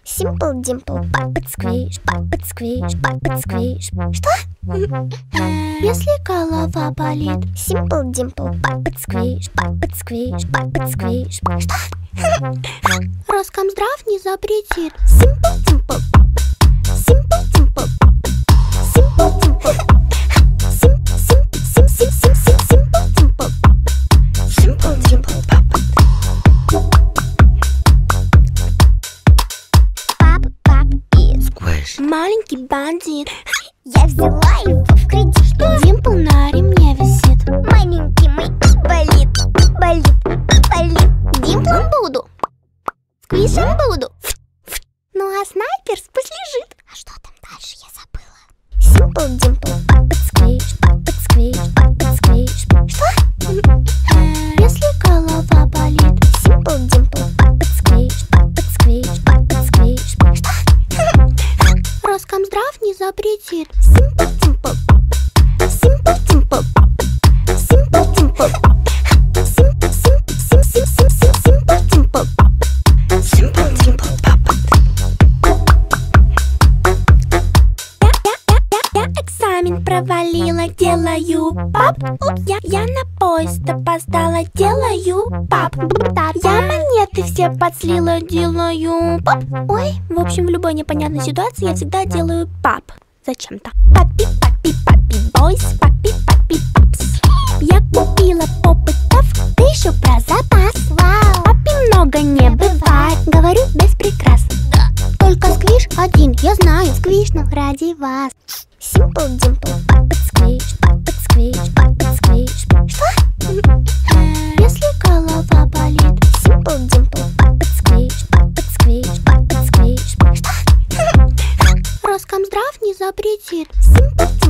Simple Dimple, Puppet Squish, Puppet Squish, Puppet Squish. Что? Если голова болит. Simple Dimple, Puppet Squish, Puppet Squish, Puppet Squish. Что? Роскомздрав не запретит. Simple Dimple, Simple Dimple, Simple Dimple, Simple Dimple, Simple Dimple, Пап и Squish. Маленький бандит. я взяла его в кредит. Димпл на ремне висит. Маленький мой болит, болит, болит. Димплом буду, сквишем буду. Ну а снайперс пусть лежит. А что там дальше, я забыла. Simple Dimple, Puppet Squish, Puppet Squish, Puppet Squish. Что? Если голова болит. Simple Dimple, Puppet Squish, Puppet Squish, Puppet Squish. Что? Роскомздрав не запретит. Simple Dimple, Simple Dimple, Simple Dimple, Simple Dimple, Simple Dimple, Я экзамен провалила, делаю пап. Я на поезд опоздала, делаю пап. Я монеты все подслила, делаю пап. Ой, в общем, в любой непонятной ситуации я всегда делаю пап. Зачем-то. Папи, папи, папи, бойс, папи, папи, папс. Я купила попытов, ты еще про запас. Вау! Папи много не бывает, говорю без прикрас. Только сквиш один, я знаю, сквишну ради вас. Simple Dimple, Puppet Squish, Puppet Squish, Puppet Squish. Что? Если голова болит. Simple Dimple, Puppet Squish, Puppet Squish, Puppet Squish. Что? Роскомздрав не запретит. Simple